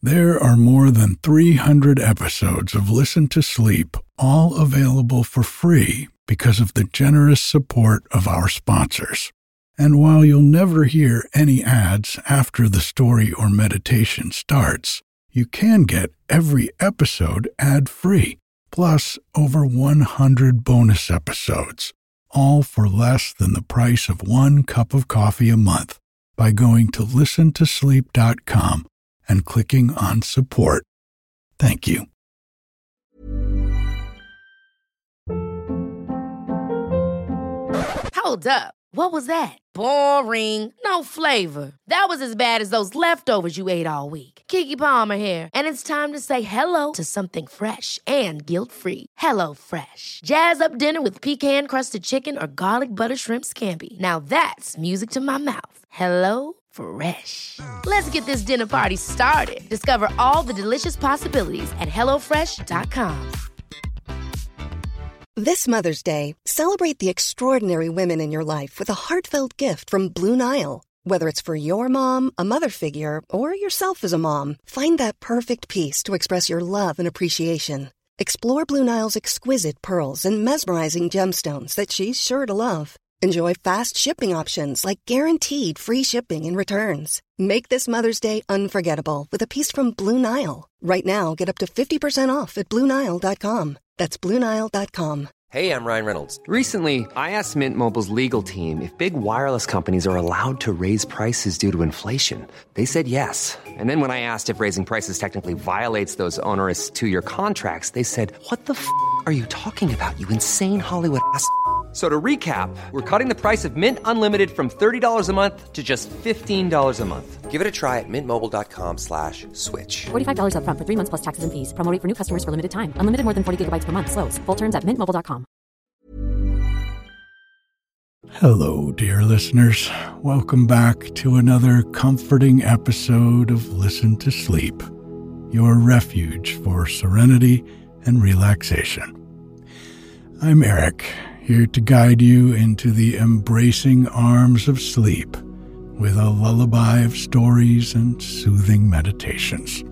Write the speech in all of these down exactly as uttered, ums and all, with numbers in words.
There are more than three hundred episodes of Listen to Sleep, all available for free because of the generous support of our sponsors. And while you'll never hear any ads after the story or meditation starts, you can get every episode ad-free, plus over one hundred bonus episodes, all for less than the price of one cup of coffee a month by going to listen to sleep dot com and clicking on support. Thank you. Hold up. What was that? Boring. No flavor. That was as bad as those leftovers you ate all week. Keke Palmer here, and it's time to say hello to something fresh and guilt-free. Hello Fresh. Jazz up dinner with pecan-crusted chicken or garlic butter shrimp scampi. Now that's music to my mouth. Hello Fresh. Let's get this dinner party started. Discover all the delicious possibilities at hello fresh dot com. This Mother's Day, celebrate the extraordinary women in your life with a heartfelt gift from Blue Nile. Whether it's for your mom, a mother figure, or yourself as a mom, find that perfect piece to express your love and appreciation. Explore Blue Nile's exquisite pearls and mesmerizing gemstones that she's sure to love. Enjoy fast shipping options like guaranteed free shipping and returns. Make this Mother's Day unforgettable with a piece from Blue Nile. Right now, get up to fifty percent off at blue nile dot com. That's blue nile dot com. Hey, I'm Ryan Reynolds. Recently, I asked Mint Mobile's legal team if big wireless companies are allowed to raise prices due to inflation. They said yes. And then when I asked if raising prices technically violates those onerous two-year contracts, they said, "What the f*** are you talking about, you insane Hollywood ass f- So to recap, we're cutting the price of Mint Unlimited from thirty dollars a month to just fifteen dollars a month. Give it a try at mintmobile.com slash switch. forty-five dollars up front for three months plus taxes and fees. Promo rate for new customers for limited time. Unlimited more than forty gigabytes per month. Slows full terms at mint mobile dot com. Hello, dear listeners. Welcome back to another comforting episode of Listen to Sleep, your refuge for serenity and relaxation. I'm Eric, here to guide you into the embracing arms of sleep with a lullaby of stories and soothing meditations.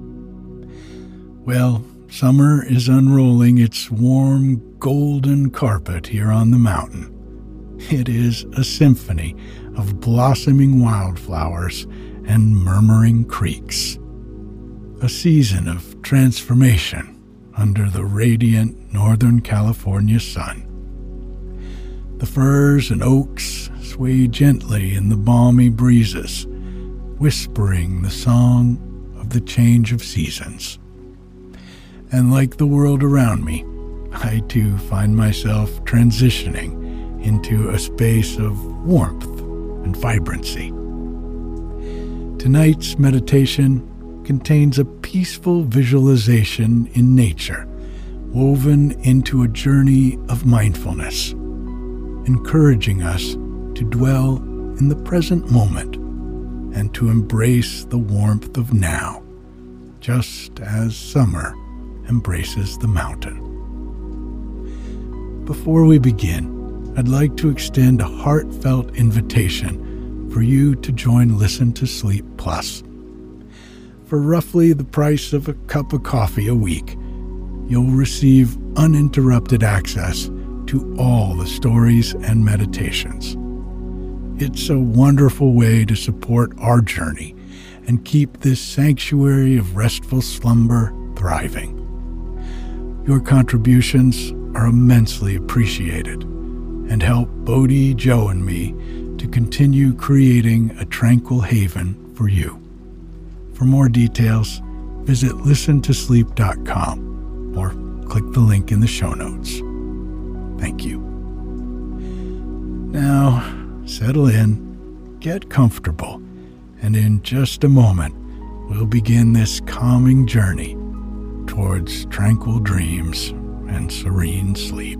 Well, summer is unrolling its warm, golden carpet here on the mountain. It is a symphony of blossoming wildflowers and murmuring creeks. A season of transformation under the radiant Northern California sun. The firs and oaks sway gently in the balmy breezes, whispering the song of the change of seasons. And like the world around me, I too find myself transitioning into a space of warmth and vibrancy. Tonight's meditation contains a peaceful visualization in nature, woven into a journey of mindfulness, encouraging us to dwell in the present moment and to embrace the warmth of now, just as summer embraces the mountain. Before we begin, I'd like to extend a heartfelt invitation for you to join Listen to Sleep Plus. For roughly the price of a cup of coffee a week, you'll receive uninterrupted access to all the stories and meditations. It's a wonderful way to support our journey and keep this sanctuary of restful slumber thriving. Your contributions are immensely appreciated and help Bodhi, Joe, and me to continue creating a tranquil haven for you. For more details, visit listen to sleep dot com or click the link in the show notes. Thank you. Now, settle in, get comfortable, and in just a moment, we'll begin this calming journey towards tranquil dreams and serene sleep.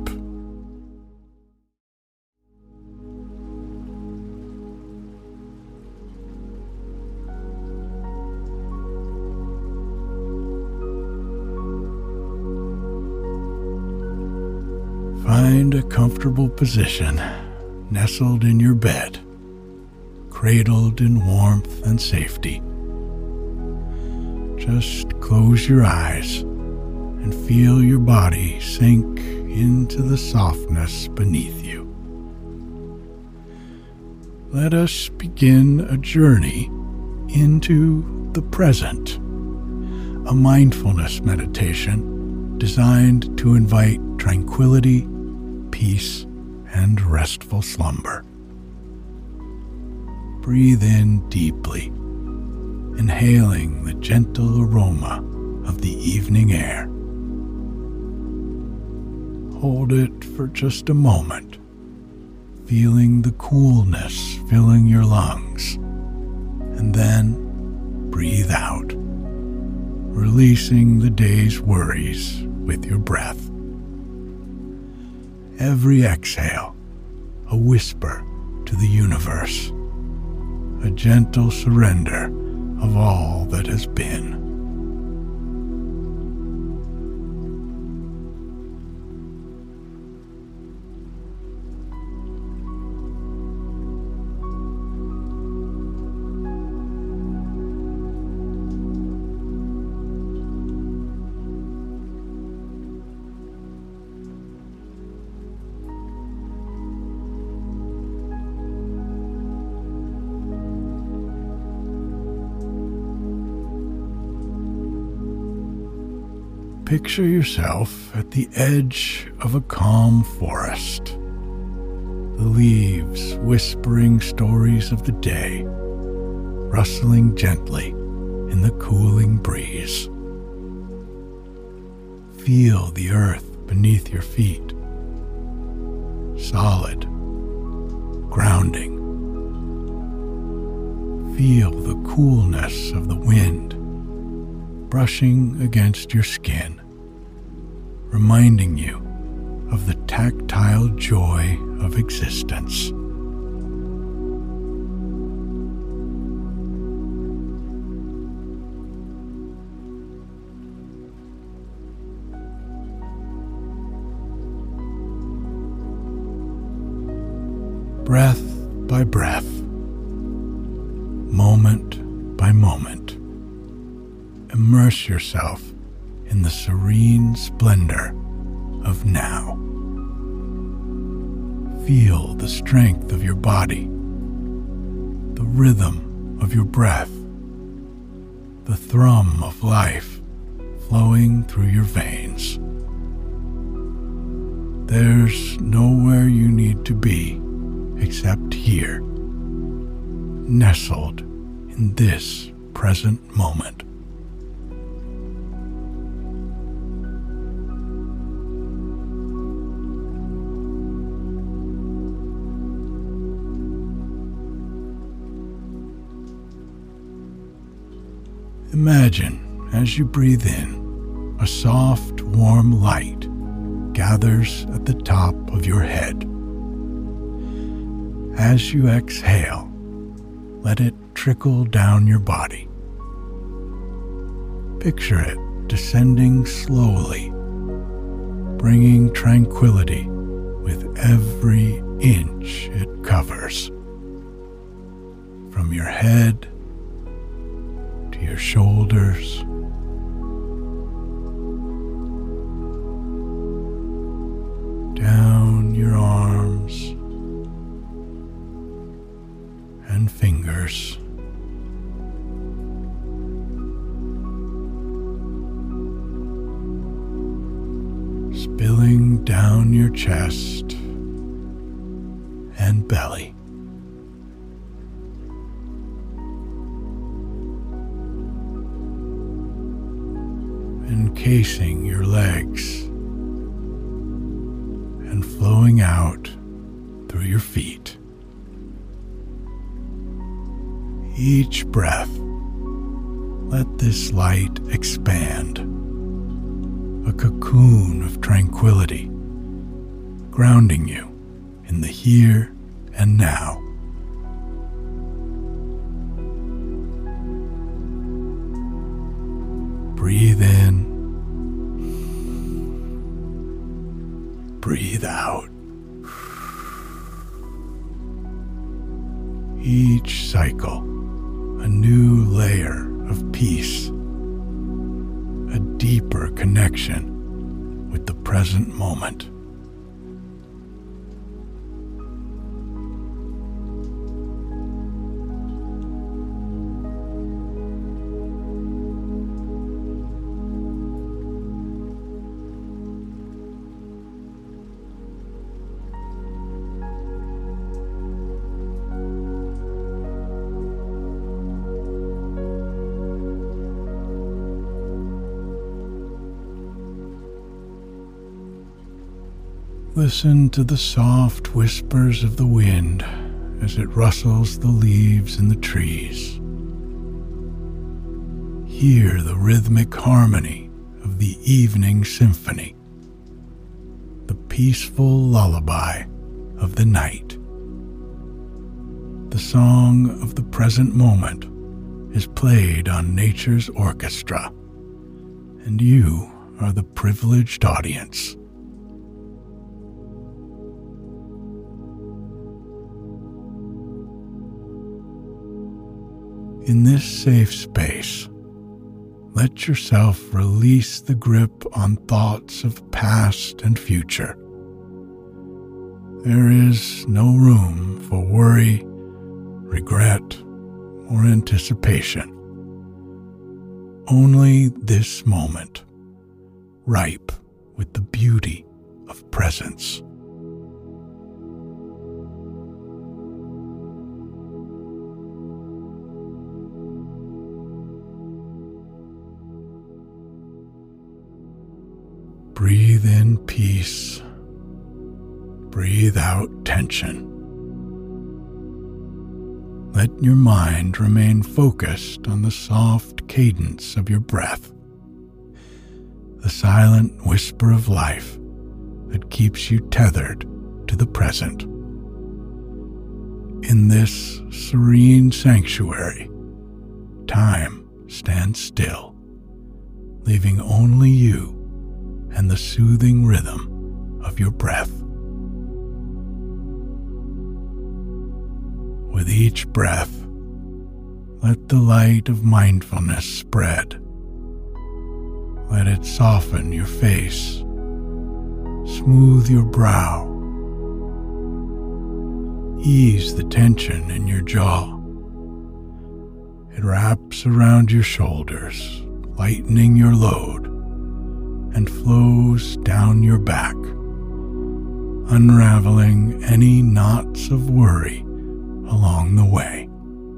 Find a comfortable position, nestled in your bed, cradled in warmth and safety. just close your eyes and feel your body sink into the softness beneath you. Let us begin a journey into the present, a mindfulness meditation designed to invite tranquility, peace, and restful slumber. Breathe in deeply, inhaling the gentle aroma of the evening air. Hold it for just a moment, feeling the coolness filling your lungs, and then breathe out, releasing the day's worries with your breath. Every exhale, a whisper to the universe, a gentle surrender of all that has been. Picture yourself at the edge of a calm forest, the leaves whispering stories of the day, rustling gently in the cooling breeze. Feel the earth beneath your feet, solid, grounding. Feel the coolness of the wind brushing against your skin, reminding you of the tactile joy of existence. Breath by breath, moment by moment, immerse yourself in the serene splendor of now. Feel the strength of your body, the rhythm of your breath, the thrum of life flowing through your veins. There's nowhere you need to be except here, nestled in this present moment. Imagine, as you breathe in, a soft, warm light gathers at the top of your head. As you exhale, let it trickle down your body. Picture it descending slowly, bringing tranquility with every inch it covers. From your head to your shoulders, down your arms and fingers, spilling down your chest and belly. Encasing your legs and flowing out through your feet. Each breath, let this light expand, a cocoon of tranquility, grounding you in the here and now. Breathe in, breathe out. Each cycle, a new layer of peace, deeper connection with the present moment. Listen to the soft whispers of the wind as it rustles the leaves in the trees. Hear the rhythmic harmony of the evening symphony, the peaceful lullaby of the night. The song of the present moment is played on nature's orchestra, and you are the privileged audience. In this safe space, let yourself release the grip on thoughts of past and future. There is no room for worry, regret, or anticipation. Only this moment, ripe with the beauty of presence. Breathe in peace. Breathe out tension. Let your mind remain focused on the soft cadence of your breath, the silent whisper of life that keeps you tethered to the present. In this serene sanctuary, time stands still, leaving only you and the soothing rhythm of your breath. With each breath, let the light of mindfulness spread. Let it soften your face, smooth your brow, ease the tension in your jaw. It wraps around your shoulders, lightening your load, and flows down your back, unraveling any knots of worry along the way.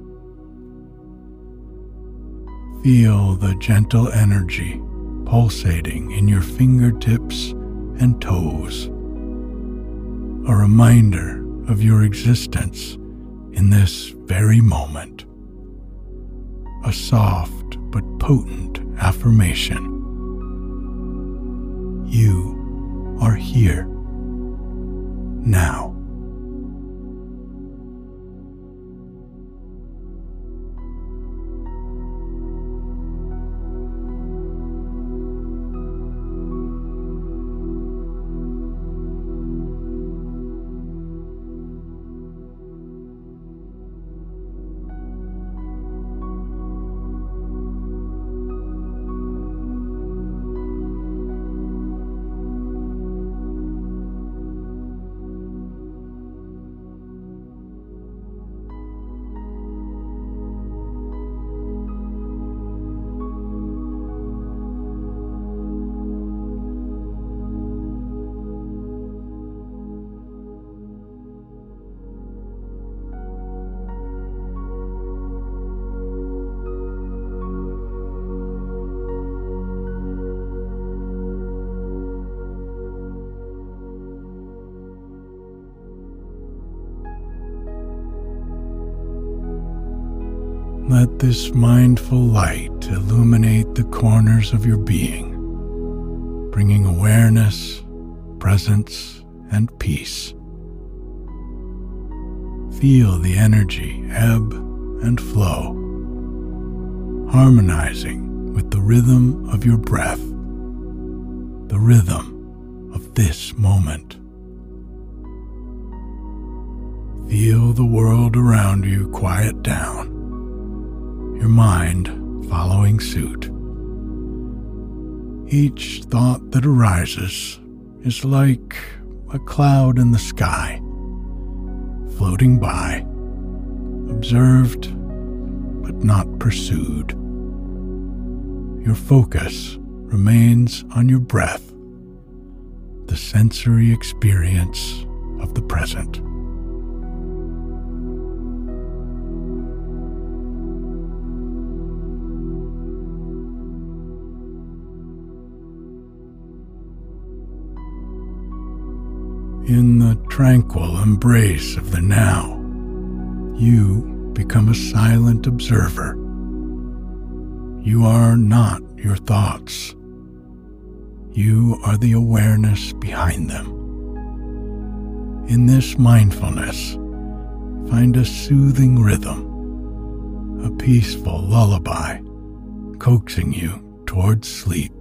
Feel the gentle energy pulsating in your fingertips and toes, a reminder of your existence in this very moment, a soft but potent affirmation. You are here now. Let this mindful light illuminate the corners of your being, bringing awareness, presence, and peace. Feel the energy ebb and flow, harmonizing with the rhythm of your breath, the rhythm of this moment. Feel the world around you quiet down, your mind following suit. Each thought that arises is like a cloud in the sky, floating by, observed but not pursued. Your focus remains on your breath, the sensory experience of the present. In the tranquil embrace of the now, you become a silent observer. You are not your thoughts. You are the awareness behind them. In this mindfulness, find a soothing rhythm, a peaceful lullaby, coaxing you towards sleep.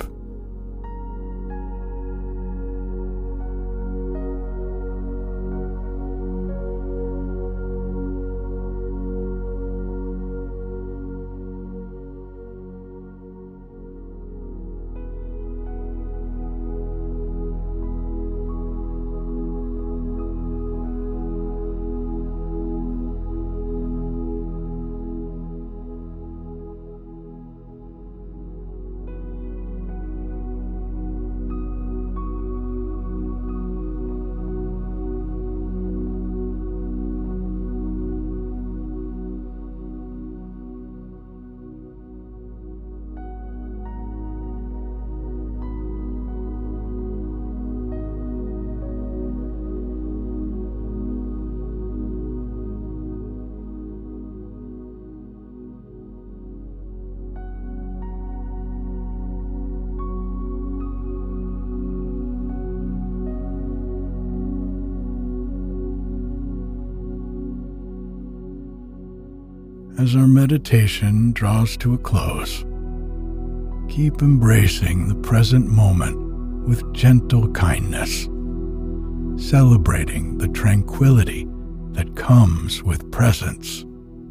As our meditation draws to a close, keep embracing the present moment with gentle kindness, celebrating the tranquility that comes with presence.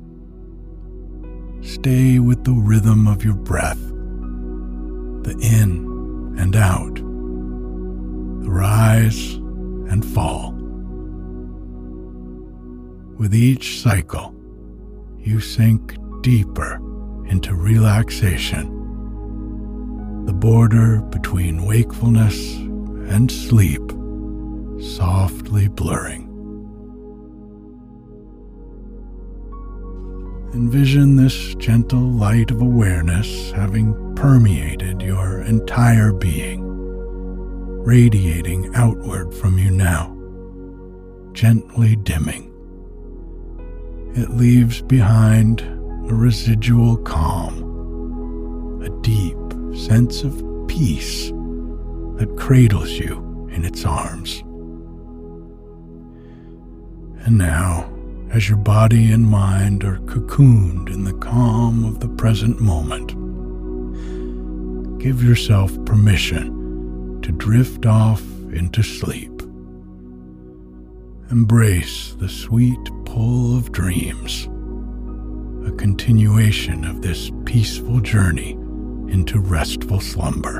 Stay with the rhythm of your breath, the in and out, the rise and fall. With each cycle, you sink deeper into relaxation, the border between wakefulness and sleep softly blurring. Envision this gentle light of awareness having permeated your entire being, radiating outward from you now, gently dimming. It leaves behind a residual calm, a deep sense of peace that cradles you in its arms. And now, as your body and mind are cocooned in the calm of the present moment, give yourself permission to drift off into sleep. Embrace the sweet pull of dreams, a continuation of this peaceful journey into restful slumber.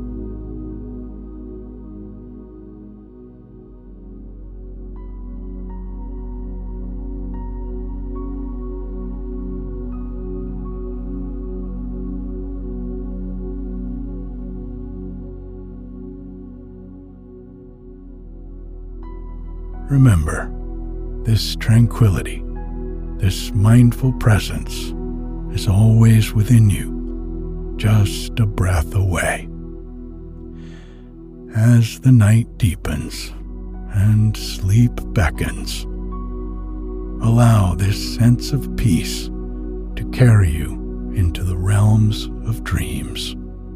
Remember, this tranquility, this mindful presence is always within you, just a breath away. As the night deepens and sleep beckons, allow this sense of peace to carry you into the realms of dreams.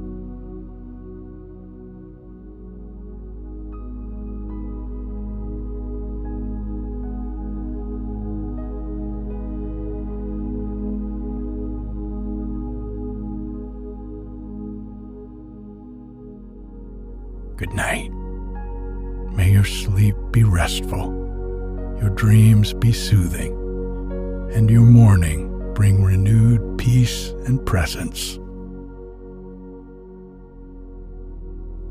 Good night. May your sleep be restful, your dreams be soothing, and your morning bring renewed peace and presence.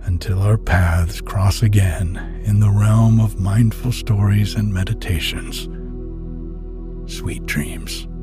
until our paths cross again in the realm of mindful stories and meditations. Sweet dreams.